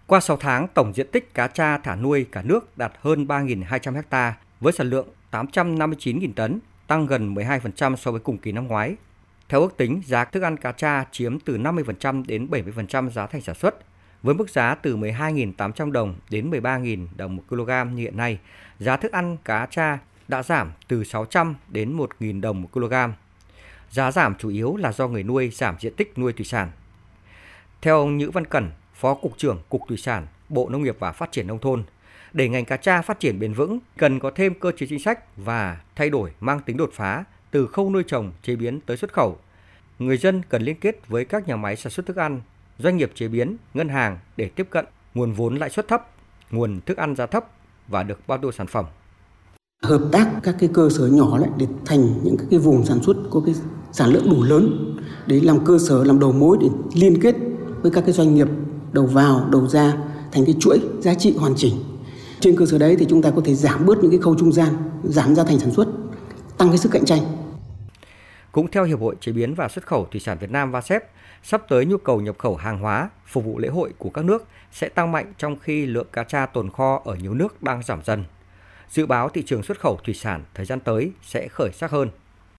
Qua 6 tháng, tổng diện tích cá tra thả nuôi cả nước đạt hơn 3.200 ha với sản lượng 859.000 tấn, tăng gần 12% so với cùng kỳ năm ngoái. Theo ước tính, giá thức ăn cá tra chiếm từ 50% đến 70% giá thành sản xuất. Với mức giá từ 12.800 đồng đến 13.000 đồng một kg như hiện nay, giá thức ăn cá tra đã giảm từ 600 đến 1.000 đồng một kg. Giá giảm chủ yếu là do người nuôi giảm diện tích nuôi thủy sản. Theo ông Nhữ Văn Cẩn, Phó Cục trưởng Cục Thủy sản, Bộ Nông nghiệp và Phát triển Nông thôn, để ngành cá tra phát triển bền vững, cần có thêm cơ chế chính sách và thay đổi mang tính đột phá từ khâu nuôi trồng, chế biến tới xuất khẩu. Người dân cần liên kết với các nhà máy sản xuất thức ăn, doanh nghiệp chế biến, ngân hàng để tiếp cận nguồn vốn lãi suất thấp, nguồn thức ăn giá thấp và được bao tiêu sản phẩm. Hợp tác các cái cơ sở nhỏ lại để thành những cái vùng sản xuất có cái sản lượng đủ lớn để làm cơ sở, làm đầu mối để liên kết với các cái doanh nghiệp đầu vào, đầu ra thành cái chuỗi giá trị hoàn chỉnh. Trên cơ sở đấy thì chúng ta có thể giảm bớt những cái khâu trung gian, giảm giá thành sản xuất, tăng cái sức cạnh tranh. Cũng theo Hiệp hội Chế biến và Xuất khẩu Thủy sản Việt Nam VASEP, sắp tới nhu cầu nhập khẩu hàng hóa phục vụ lễ hội của các nước sẽ tăng mạnh trong khi lượng cá tra tồn kho ở nhiều nước đang giảm dần. Dự báo thị trường xuất khẩu thủy sản thời gian tới sẽ khởi sắc hơn.